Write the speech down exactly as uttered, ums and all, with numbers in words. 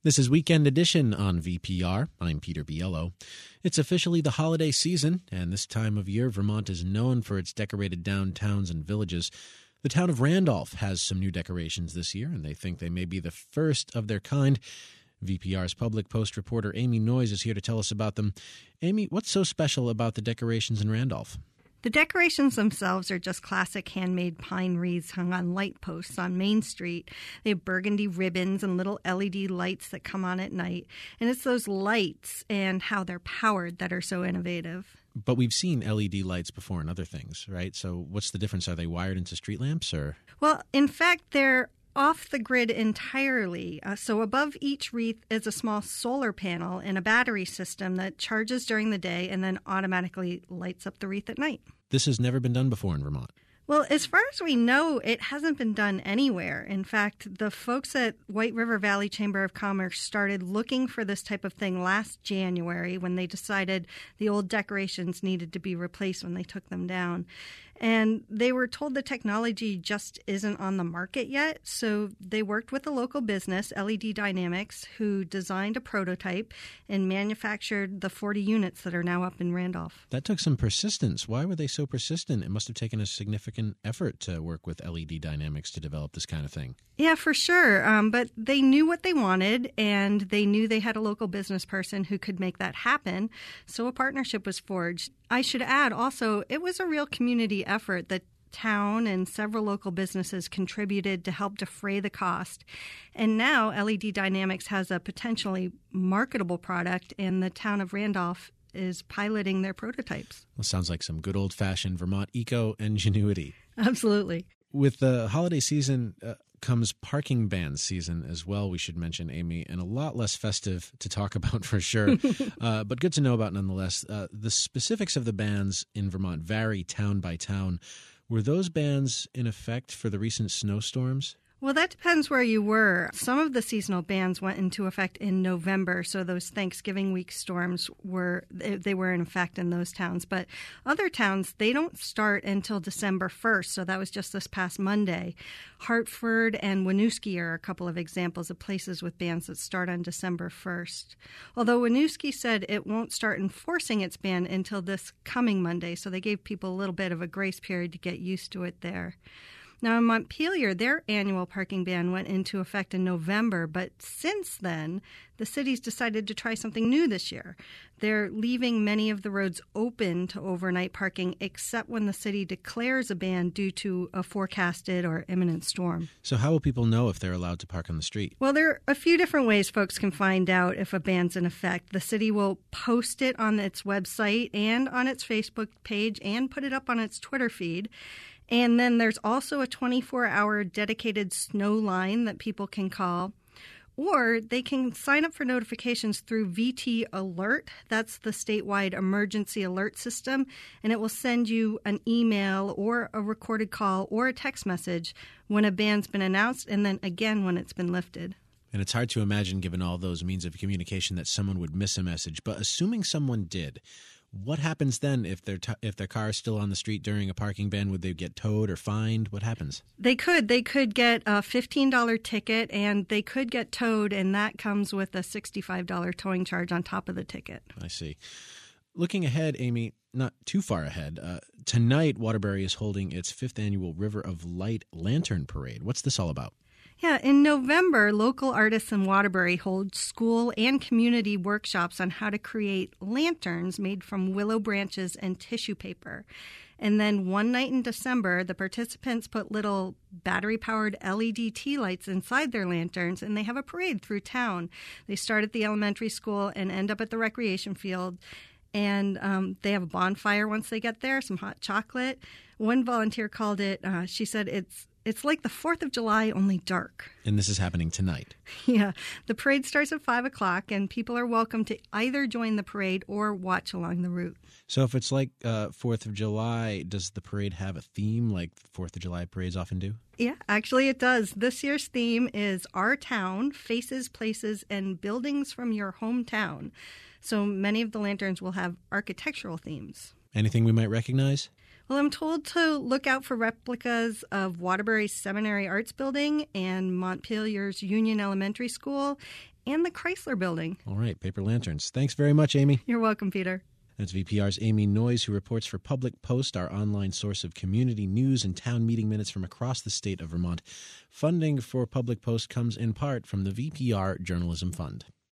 This is Weekend Edition on V P R. I'm Peter Biello. It's officially the holiday season, and this time of year, Vermont is known for its decorated downtowns and villages. The town of Randolph has some new decorations this year, and they think they may be the first of their kind. V P R's Public Post reporter Amy Noyes is here to tell us about them. Amy, what's so special about the decorations in Randolph? The decorations themselves are just classic handmade pine wreaths hung on light posts on Main Street. They have burgundy ribbons and little L E D lights that come on at night. And it's those lights and how they're powered that are so innovative. But we've seen L E D lights before and other things, right? So what's the difference? Are they wired into street lamps or? Well, in fact, they're off the grid entirely. Uh, so above each wreath is a small solar panel and a battery system that charges during the day and then automatically lights up the wreath at night. This has never been done before in Vermont. Well, as far as we know, it hasn't been done anywhere. In fact, the folks at White River Valley Chamber of Commerce started looking for this type of thing last January when they decided the old decorations needed to be replaced when they took them down. And they were told the technology just isn't on the market yet. So they worked with a local business, L E D Dynamics, who designed a prototype and manufactured the forty units that are now up in Randolph. That took some persistence. Why were they so persistent? It must have taken a significant effort to work with L E D Dynamics to develop this kind of thing. Yeah, for sure. Um, but they knew what they wanted, and they knew they had a local business person who could make that happen. So a partnership was forged. I should add also, it was a real community effort. The town and several local businesses contributed to help defray the cost. And now L E D Dynamics has a potentially marketable product, and the town of Randolph is piloting their prototypes. Well, sounds like some good old-fashioned Vermont eco-ingenuity. Absolutely. With the holiday season uh, comes parking ban season as well, we should mention, Amy, and a lot less festive to talk about for sure, uh, but good to know about nonetheless. Uh, the specifics of the bans in Vermont vary town by town. Were those bans in effect for the recent snowstorms? Well, that depends where you were. Some of the seasonal bans went into effect in November, so those Thanksgiving week storms were they were in effect in those towns. But other towns, they don't start until December first, so that was just this past Monday. Hartford and Winooski are a couple of examples of places with bans that start on December first. Although Winooski said it won't start enforcing its ban until this coming Monday, so they gave people a little bit of a grace period to get used to it there. Now, in Montpelier, their annual parking ban went into effect in November, but since then, the city's decided to try something new this year. They're leaving many of the roads open to overnight parking, except when the city declares a ban due to a forecasted or imminent storm. So how will people know if they're allowed to park on the street? Well, there are a few different ways folks can find out if a ban's in effect. The city will post it on its website and on its Facebook page and put it up on its Twitter feed. And then there's also a twenty-four hour dedicated snow line that people can call. Or they can sign up for notifications through V T Alert. That's the statewide emergency alert system. And it will send you an email or a recorded call or a text message when a ban's been announced and then again when it's been lifted. And it's hard to imagine, given all those means of communication, that someone would miss a message. But assuming someone did, what happens then if their t- if their car is still on the street during a parking ban? Would they get towed or fined? What happens? They could. They could get a fifteen dollars ticket, and they could get towed, and that comes with a sixty-five dollars towing charge on top of the ticket. I see. Looking ahead, Amy, not too far ahead, uh, tonight Waterbury is holding its fifth annual River of Light Lantern Parade. What's this all about? Yeah, in November, local artists in Waterbury hold school and community workshops on how to create lanterns made from willow branches and tissue paper. And then one night in December, the participants put little battery-powered L E D tea lights inside their lanterns, and they have a parade through town. They start at the elementary school and end up at the recreation field. And um, they have a bonfire once they get there, some hot chocolate. One volunteer called it, uh, she said, it's It's like the fourth of July, only dark. And this is happening tonight. Yeah. The parade starts at five o'clock, and people are welcome to either join the parade or watch along the route. So if it's like uh, fourth of July, does the parade have a theme like fourth of July parades often do? Yeah, actually it does. This year's theme is Our Town, Faces, Places, and Buildings from Your Hometown. So many of the lanterns will have architectural themes. Anything we might recognize? Well, I'm told to look out for replicas of Waterbury's Seminary Arts Building and Montpelier's Union Elementary School and the Chrysler Building. All right, paper lanterns. Thanks very much, Amy. You're welcome, Peter. That's V P R's Amy Noyes, who reports for Public Post, our online source of community news and town meeting minutes from across the state of Vermont. Funding for Public Post comes in part from the V P R Journalism Fund.